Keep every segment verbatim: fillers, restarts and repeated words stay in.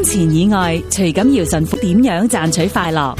錢以外，徐錦堯神父點樣賺取快樂？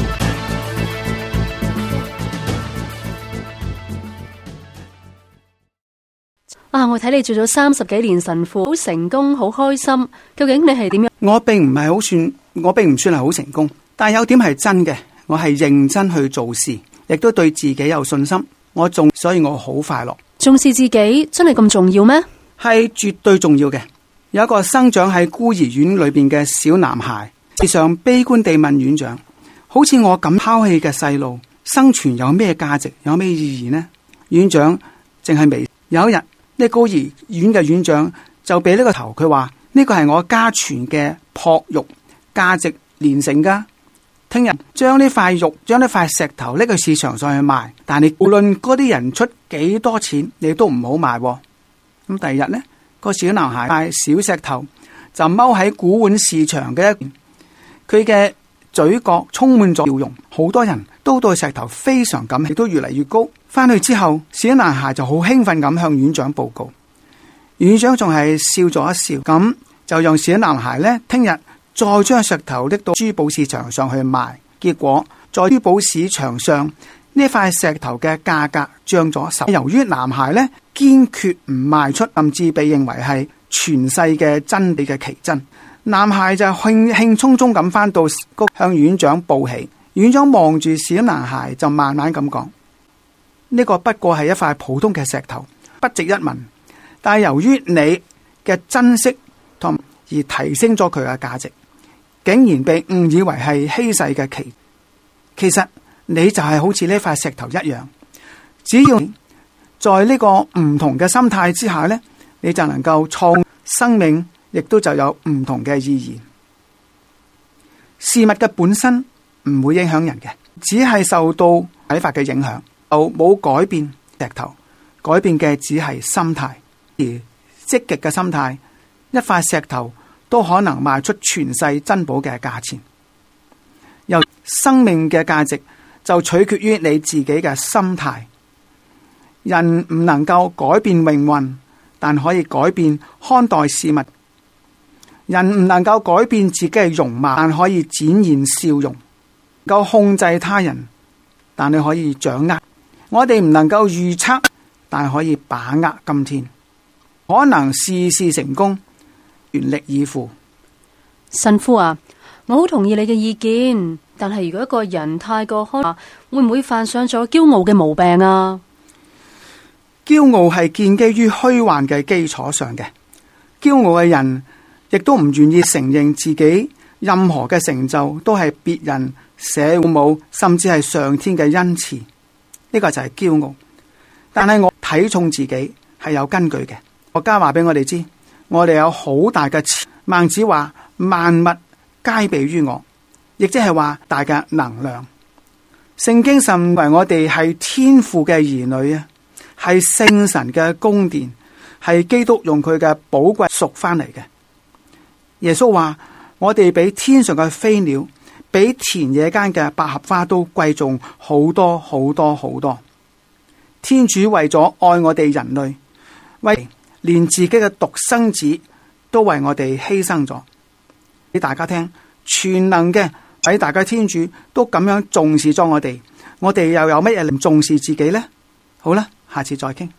啊！我睇你做咗三十幾年神父，好成功，好開心。究竟你係點樣？ 我並唔係好算，我並唔算係好成功，但有點係真嘅，我係認真去做事，亦都對自己有信心。我重，所以我好快樂。 重視自己真係咁重要咩？ 係絕對重要嘅。有一個生長喺孤兒院裏邊嘅小男孩，時常悲觀地問院長：好似我咁拋棄嘅細路，生存有咩價值，有咩意義呢？院長淨係微。有一日，呢孤兒院嘅院長就俾呢個頭，佢話呢個係我家傳嘅璞玉，價值連城噶。聽日將呢塊玉，將呢塊石頭拎去市場上去賣，但你無論嗰啲人出幾多錢，你都唔好賣。咁第二日呢，個小男孩塊小石頭就踎喺古玩市場嘅一邊，佢嘅嘴角充滿咗笑容，好多人都對石頭非常感興趣，亦都越嚟越高。翻去之後，小男孩就好興奮咁向院長報告，院長仲係笑咗一笑，咁就讓小男孩呢聽日再將石頭拎到珠寶市場上去賣。結果在珠寶市場上呢塊石頭嘅價格漲咗十。由於男孩呢堅決唔賣出，甚至被認為係傳世嘅真理嘅奇珍，男孩就興興沖沖咁翻到屋向院長報喜。院長望住小男孩就慢慢咁講：呢個不過係一塊普通嘅石頭，不值一文，但係由於你嘅珍惜同而提升咗佢嘅價值，竟然被誤以為係稀世嘅奇。其實你就係好似呢塊石頭一樣，只要在呢個唔同嘅心態之下呢，你就能夠創生命，亦都就有唔同嘅意義。事物嘅本身唔會影響人嘅，只係受到睇法嘅影響，就冇改變石頭，改變嘅只係心態。而積極嘅心態，一塊石頭都可能賣出全世珍寶嘅價錢。由生命嘅價值就取決於你自己嘅心態。人唔能夠改變命運，但可以改變看待事物。人唔能夠改變自己嘅容貌，但可以展現笑容。能夠控制他人，但你可以掌握。我哋唔能夠預測，但可以把握今天。可能事事成功，全力以赴。 神父啊，我好同意你嘅意見，但係如果一個人太過開朗，會唔會犯上咗驕傲嘅毛病啊？ 驕傲係建基於虛幻嘅基礎上嘅。驕傲嘅人亦都唔願意承認自己任何嘅成就都係別人社父母甚至係上天嘅恩賜，呢個就係驕傲。但係我睇重自己係有根據嘅。國家話俾我哋知，我哋有好大嘅潛。孟子話萬物皆備於我，亦即係話大嘅能量。聖經甚為我哋係天父嘅兒女啊，係聖神嘅宮殿，係基督用佢嘅寶貴贖翻嚟嘅。耶穌話我哋比天上嘅飛鳥，比田野間嘅百合花都貴重好多好多好多。天主為咗愛我哋人類，為連自己嘅獨生子都為我哋犧牲咗。俾大家聽，全能嘅偉大嘅天主都咁樣重視咗我哋，我哋又有乜嘢唔重視自己呢？好啦，下次再傾。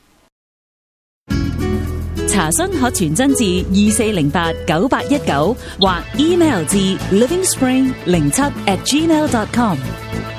查詢可傳真至二四零八九八一九或 email 至 livingspring 零七 at gmail dot com。